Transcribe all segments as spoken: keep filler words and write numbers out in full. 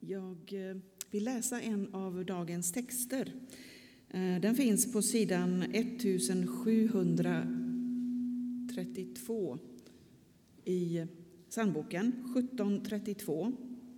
Jag vill läsa en av dagens texter. Den finns på sidan sjuttonhundratrettiotvå i psalmboken, sjutton trettiotvå.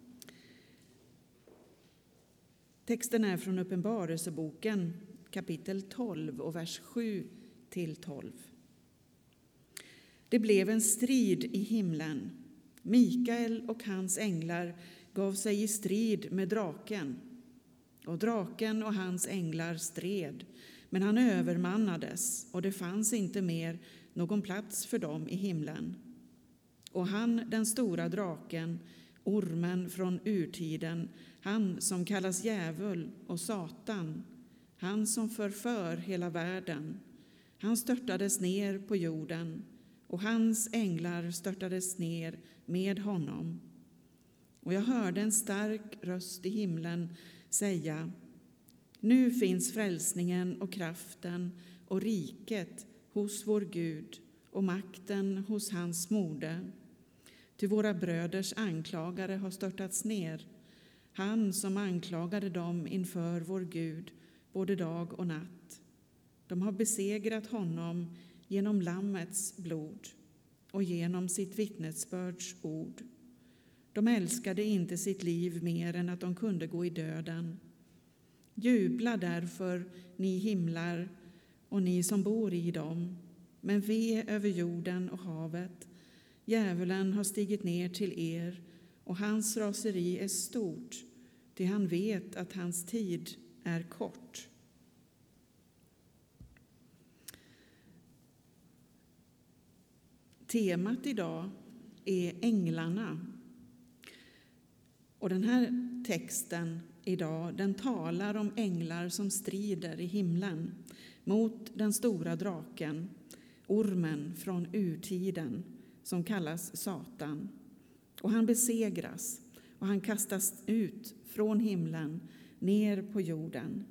Texten är från Uppenbarelseboken, kapitel tolv och vers sju till tolv. Det blev en strid i himlen. Mikael och hans änglar gav sig i strid med draken. Och draken och hans änglar stred, men han övermannades, och det fanns inte mer någon plats för dem i himlen. Och han, den stora draken, ormen från urtiden, han som kallas djävul och Satan, han som förför hela världen, han störtades ner på jorden, och hans änglar störtades ner med honom. Och jag hörde en stark röst i himlen säga: nu finns frälsningen och kraften och riket hos vår Gud och makten hos hans mode. Ty våra bröders anklagare har störtats ner, han som anklagade dem inför vår Gud både dag och natt. De har besegrat honom genom lammets blod och genom sitt vittnesbörds ord. De älskade inte sitt liv mer än att de kunde gå i döden. Jubla därför, ni himlar och ni som bor i dem, men ve över jorden och havet. Djävulen har stigit ner till er, och hans raseri är stort, ty han vet att hans tid är kort. Temat idag är änglarna. Och den här texten idag, den talar om änglar som strider i himlen mot den stora draken, ormen från urtiden som kallas Satan. Och han besegras och han kastas ut från himlen ner på jorden.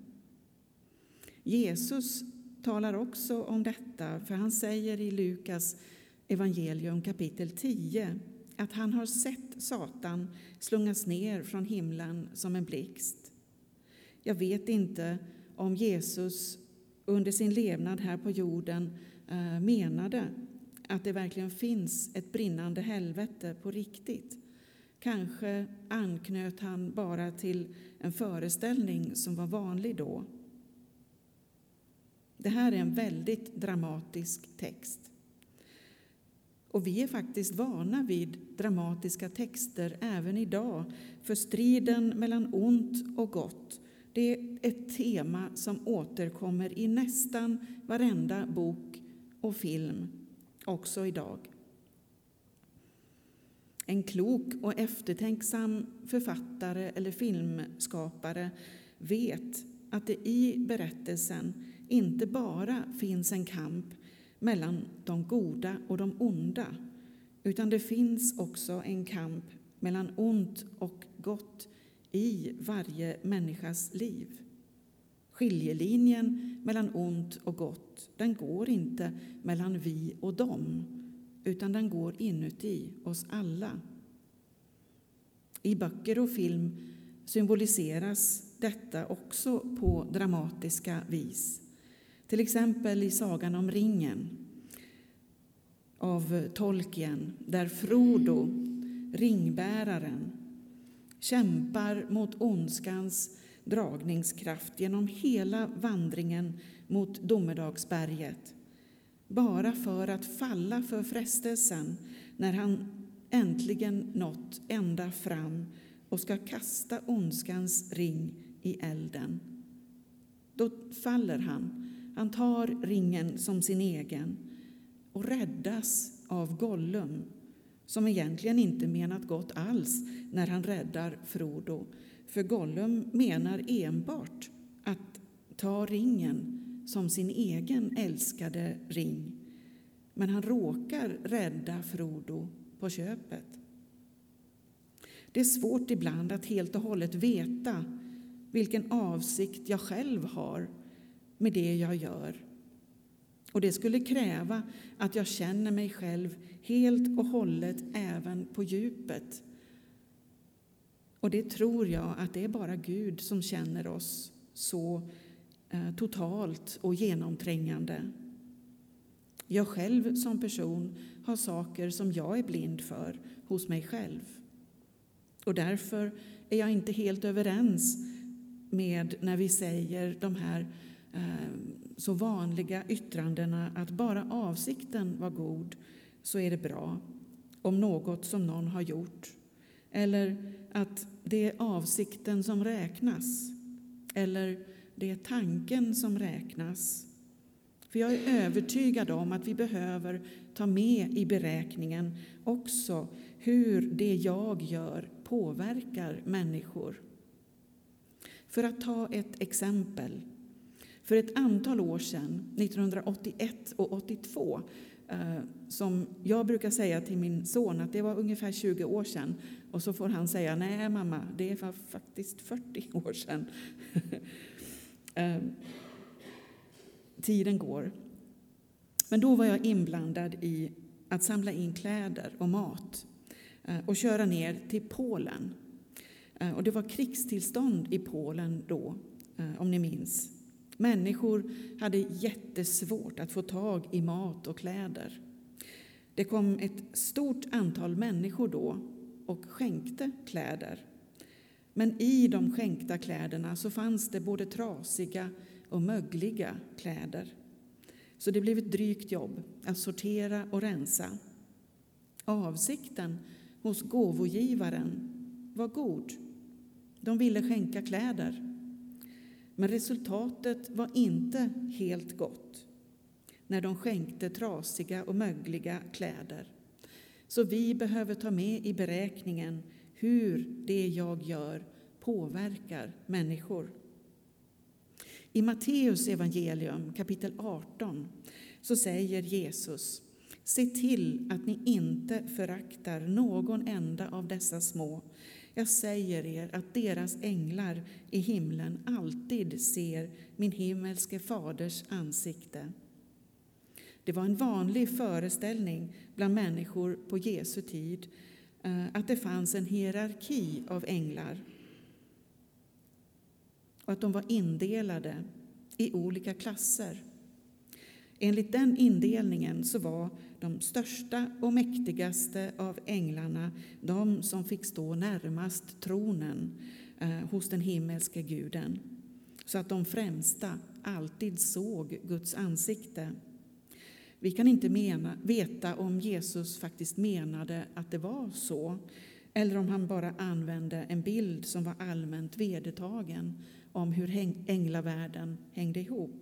Jesus talar också om detta, för han säger i Lukas evangelium kapitel tio att han har sett Satan slungas ner från himlen som en blixt. Jag vet inte om Jesus under sin levnad här på jorden menade att det verkligen finns ett brinnande helvete på riktigt. Kanske anknöt han bara till en föreställning som var vanlig då. Det här är en väldigt dramatisk text. Och vi är faktiskt vana vid dramatiska texter även idag, för striden mellan ont och gott, det är ett tema som återkommer i nästan varenda bok och film, också idag. En klok och eftertänksam författare eller filmskapare vet att det i berättelsen inte bara finns en kamp mellan de goda och de onda, utan det finns också en kamp mellan ont och gott i varje människas liv. Skiljelinjen mellan ont och gott, den går inte mellan vi och dem, utan den går inuti oss alla. I böcker och film symboliseras detta också på dramatiska vis. Till exempel i sagan om ringen av Tolkien, där Frodo, ringbäraren, kämpar mot ondskans dragningskraft genom hela vandringen mot Domedagsberget, bara för att falla för frestelsen när han äntligen nått ända fram och ska kasta ondskans ring i elden. Då faller han. Han tar ringen som sin egen och räddas av Gollum, som egentligen inte menat gott alls när han räddar Frodo. För Gollum menar enbart att ta ringen som sin egen älskade ring. Men han råkar rädda Frodo på köpet. Det är svårt ibland att helt och hållet veta vilken avsikt jag själv har med det jag gör. Och det skulle kräva att jag känner mig själv helt och hållet även på djupet. Och det tror jag att det är bara Gud som känner oss så eh, totalt och genomträngande. Jag själv som person har saker som jag är blind för hos mig själv. Och därför är jag inte helt överens med när vi säger de här eh, så vanliga yttrandena att bara avsikten var god så är det bra om något som någon har gjort. Eller att det är avsikten som räknas. Eller det är tanken som räknas. För jag är övertygad om att vi behöver ta med i beräkningen också hur det jag gör påverkar människor. För att ta ett exempel. För ett antal år sedan, nittonhundraåttioett och åttiotvå, eh, som jag brukar säga till min son att det var ungefär tjugo år sedan. Och så får han säga, nej mamma, det var faktiskt fyrtio år sedan. eh, tiden går. Men då var jag inblandad i att samla in kläder och mat eh, och köra ner till Polen. Eh, och det var krigstillstånd i Polen då, eh, om ni minns. Människor hade jättesvårt att få tag i mat och kläder. Det kom ett stort antal människor då och skänkte kläder. Men i de skänkta kläderna så fanns det både trasiga och mögliga kläder. Så det blev ett drygt jobb att sortera och rensa. Avsikten hos gåvogivaren var god. De ville skänka kläder. Men resultatet var inte helt gott när de skänkte trasiga och mögliga kläder. Så vi behöver ta med i beräkningen hur det jag gör påverkar människor. I Matteus evangelium kapitel arton så säger Jesus: se till att ni inte föraktar någon enda av dessa små. Jag säger er att deras änglar i himlen alltid ser min himmelske faders ansikte. Det var en vanlig föreställning bland människor på Jesu tid att det fanns en hierarki av änglar och att de var indelade i olika klasser. Enligt den indelningen så var de största och mäktigaste av änglarna de som fick stå närmast tronen eh, hos den himmelske guden, så att de främsta alltid såg Guds ansikte. Vi kan inte mena, veta om Jesus faktiskt menade att det var så, eller om han bara använde en bild som var allmänt vedertagen om hur änglavärlden hängde ihop.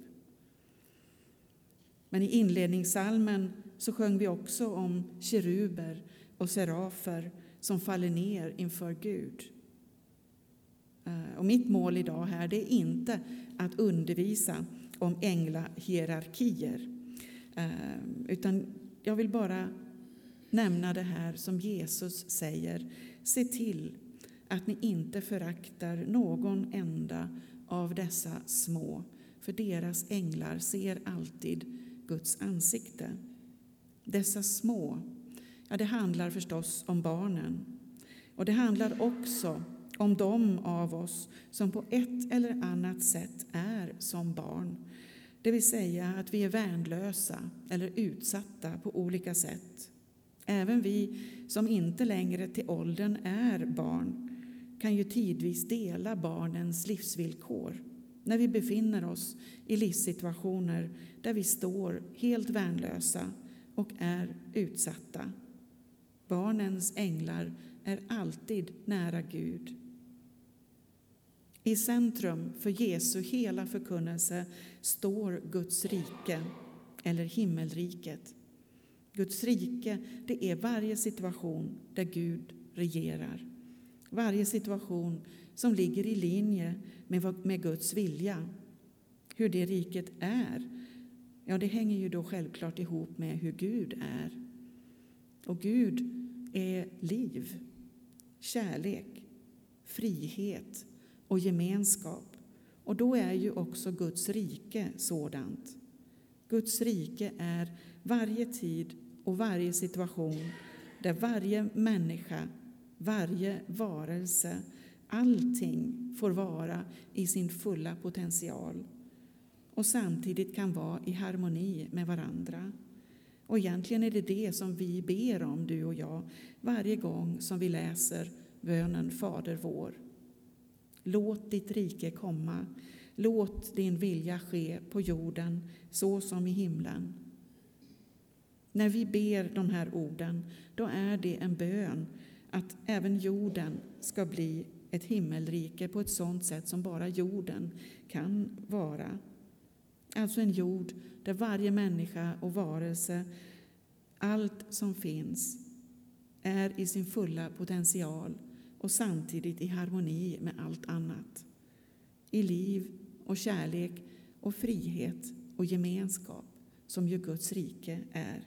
Men i inledningssalmen så sjöng vi också om keruber och serafer som faller ner inför Gud. Och mitt mål idag här, det är inte att undervisa om änglahierarkier, utan jag vill bara nämna det här som Jesus säger: se till att ni inte föraktar någon enda av dessa små, för deras änglar ser alltid Guds ansikte. Dessa små, ja, det handlar förstås om barnen. Och det handlar också om de av oss som på ett eller annat sätt är som barn. Det vill säga att vi är värnlösa eller utsatta på olika sätt. Även vi som inte längre till åldern är barn kan ju tidvis dela barnens livsvillkor när vi befinner oss i livssituationer där vi står helt värnlösa och är utsatta. Barnens änglar är alltid nära Gud. I centrum för Jesu hela förkunnelse står Guds rike, eller himmelriket. Guds rike, det är varje situation där Gud regerar. Varje situation som ligger i linje med, med Guds vilja. Hur det riket är, ja, det hänger ju då självklart ihop med hur Gud är. Och Gud är liv, kärlek, frihet och gemenskap. Och då är ju också Guds rike sådant. Guds rike är varje tid och varje situation där varje människa, varje varelse allting får vara i sin fulla potential och samtidigt kan vara i harmoni med varandra. Och egentligen är det det som vi ber om, du och jag, varje gång som vi läser bönen Fader vår. Låt ditt rike komma, låt din vilja ske på jorden så som i himlen. När vi ber de här orden, då är det en bön att även jorden ska bli ett himmelrike på ett sådant sätt som bara jorden kan vara. Alltså en jord där varje människa och varelse, allt som finns, är i sin fulla potential och samtidigt i harmoni med allt annat. I liv och kärlek och frihet och gemenskap som ju Guds rike är.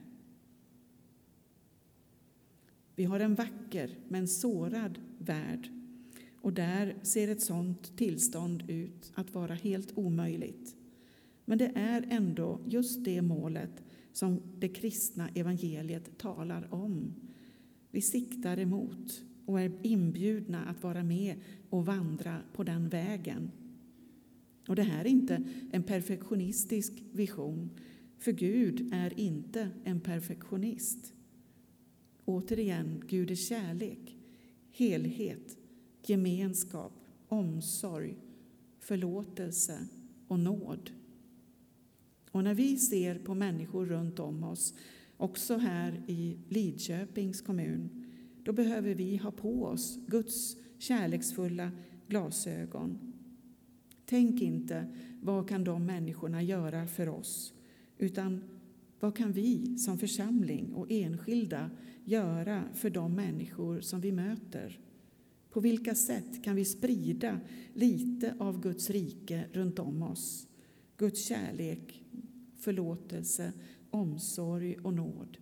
Vi har en vacker men sårad värld och där ser ett sådant tillstånd ut att vara helt omöjligt. Men det är ändå just det målet som det kristna evangeliet talar om. Vi siktar emot och är inbjudna att vara med och vandra på den vägen. Och det här är inte en perfektionistisk vision, för Gud är inte en perfektionist. Återigen, Gud är kärlek, helhet, gemenskap, omsorg, förlåtelse och nåd. Och när vi ser på människor runt om oss, också här i Lidköpings kommun, då behöver vi ha på oss Guds kärleksfulla glasögon. Tänk inte, vad kan de människorna göra för oss? Utan vad kan vi som församling och enskilda göra för de människor som vi möter? På vilka sätt kan vi sprida lite av Guds rike runt om oss? Guds kärlek, förlåtelse, omsorg och nåd.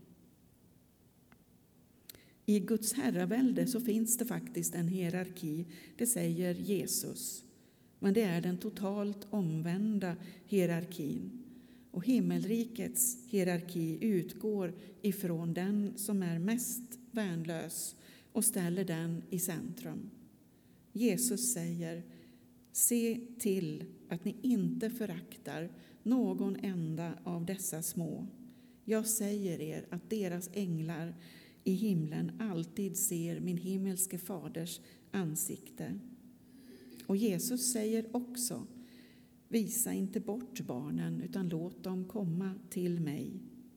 I Guds herravälde så finns det faktiskt en hierarki, det säger Jesus. Men det är den totalt omvända hierarkin. Och himmelrikets hierarki utgår ifrån den som är mest värnlös och ställer den i centrum. Jesus säger: se till att ni inte föraktar någon enda av dessa små. Jag säger er att deras änglar i himlen alltid ser min himmelske faders ansikte. Och Jesus säger också: visa inte bort barnen, utan låt dem komma till mig.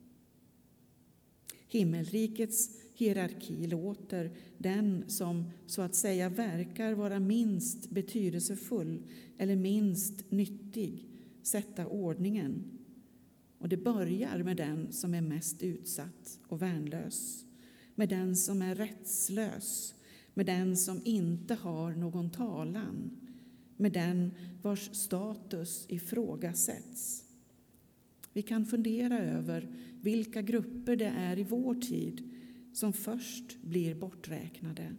Himmelrikets hierarki låter den som så att säga verkar vara minst betydelsefull eller minst nyttig sätta ordningen. Och det börjar med den som är mest utsatt och värnlös, med den som är rättslös, med den som inte har någon talan, med den vars status ifrågasätts. Vi kan fundera över vilka grupper det är i vår tid som först blir borträknade.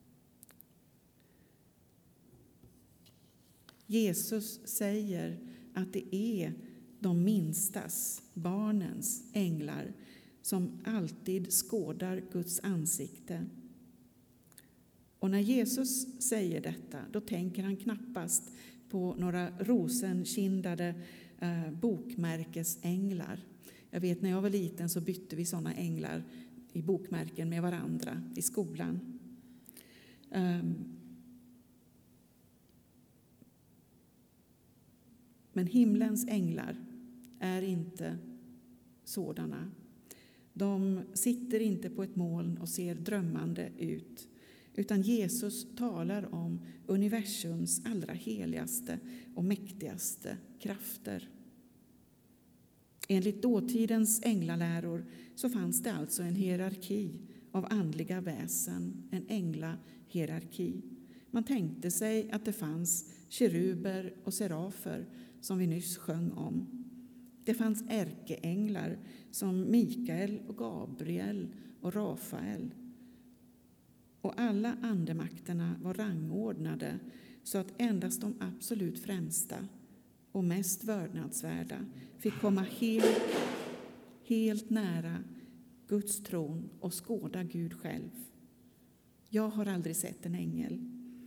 Jesus säger att det är de minstas, barnens änglar, som alltid skådar Guds ansikte. Och när Jesus säger detta, då tänker han knappast på några rosenkindade eh, bokmärkesänglar. Jag vet, när jag var liten så bytte vi sådana änglar i bokmärken med varandra i skolan. Um, men himlens änglar är inte sådana. De sitter inte på ett moln och ser drömmande ut, utan Jesus talar om universums allra heligaste och mäktigaste krafter. Enligt dåtidens änglaläror så fanns det alltså en hierarki av andliga väsen, en änglahierarki. Man tänkte sig att det fanns keruber och serafer som vi nyss sjöng om. Det fanns ärkeänglar som Mikael och Gabriel och Rafael. Och alla andemakterna var rangordnade så att endast de absolut främsta och mest vördnadsvärda fick komma helt, helt nära Guds tron och skåda Gud själv. Jag har aldrig sett en ängel.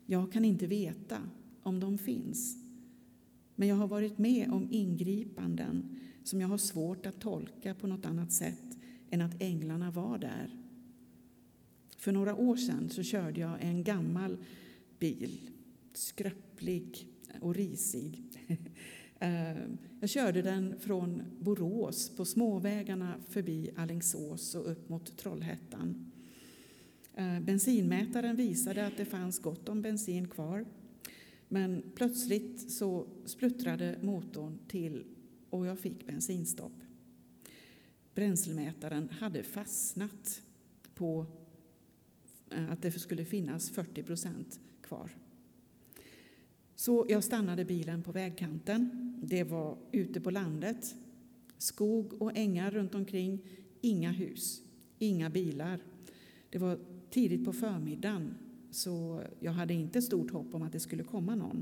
Jag kan inte veta om de finns, men jag har varit med om ingripanden som jag har svårt att tolka på något annat sätt än att änglarna var där. För några år sedan så körde jag en gammal bil, skröplig och risig. Jag körde den från Borås på småvägarna förbi Alingsås och upp mot Trollhättan. Bensinmätaren visade att det fanns gott om bensin kvar, men plötsligt så spluttrade motorn till och jag fick bensinstopp. Bränslemätaren hade fastnat på att det skulle finnas fyrtio procent kvar. Så jag stannade bilen på vägkanten. Det var ute på landet. Skog och ängar runt omkring. Inga hus, inga bilar. Det var tidigt på förmiddagen, så jag hade inte stort hopp om att det skulle komma någon.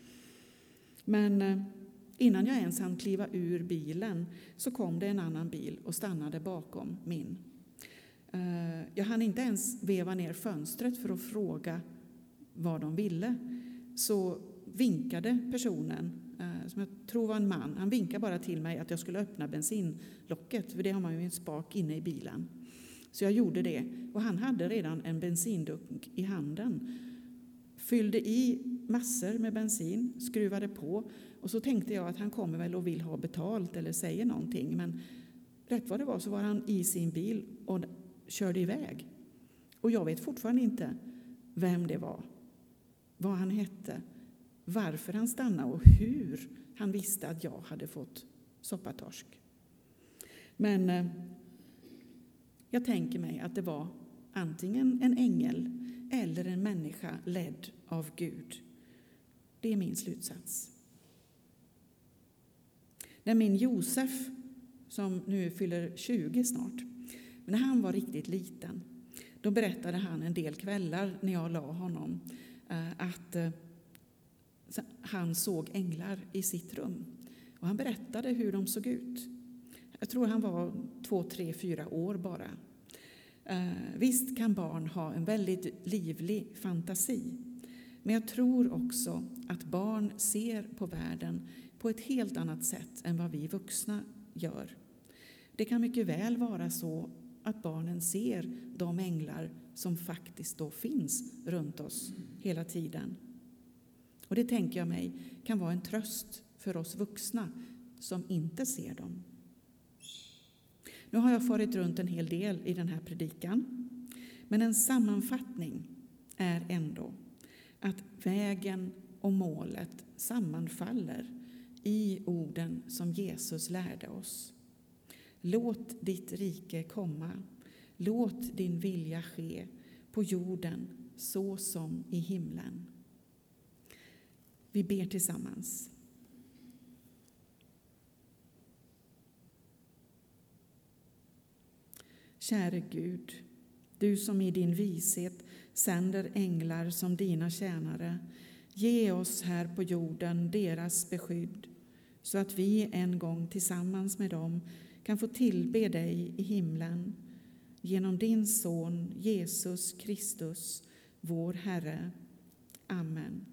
Men innan jag ens hann kliva ur bilen så kom det en annan bil och stannade bakom min. Jag hann inte ens veva ner fönstret för att fråga vad de ville. Så vinkade personen, som jag tror var en man, han vinkade bara till mig att jag skulle öppna bensinlocket, för det har man ju en spak inne i bilen. Så jag gjorde det, och han hade redan en bensindunk i handen. Fyllde i massor med bensin, skruvade på, och så tänkte jag att han kommer väl och vill ha betalt eller säger någonting. Men rätt vad det var så var han i sin bil och körde iväg. Och jag vet fortfarande inte vem det var, vad han hette, varför han stannade och hur han visste att jag hade fått soppatorsk. Men eh, jag tänker mig att det var antingen en ängel eller en människa ledd av Gud. Det är min slutsats. När min Josef, som nu fyller tjugo snart, när han var riktigt liten, då berättade han en del kvällar när jag la honom att han såg änglar i sitt rum. Och han berättade hur de såg ut. Jag tror han var två, tre, fyra år bara. Visst kan barn ha en väldigt livlig fantasi. Men jag tror också att barn ser på världen på ett helt annat sätt än vad vi vuxna gör. Det kan mycket väl vara så att barnen ser de änglar som faktiskt då finns runt oss hela tiden. Och det tänker jag mig kan vara en tröst för oss vuxna som inte ser dem. Nu har jag farit runt en hel del i den här predikan, men en sammanfattning är ändå att vägen och målet sammanfaller i orden som Jesus lärde oss. Låt ditt rike komma, låt din vilja ske på jorden så som i himlen. Vi ber tillsammans. Käre Gud, du som i din vishet sänder änglar som dina tjänare, ge oss här på jorden deras beskydd, så att vi en gång tillsammans med dem kan få tillbe dig i himlen genom din son Jesus Kristus, vår Herre. Amen.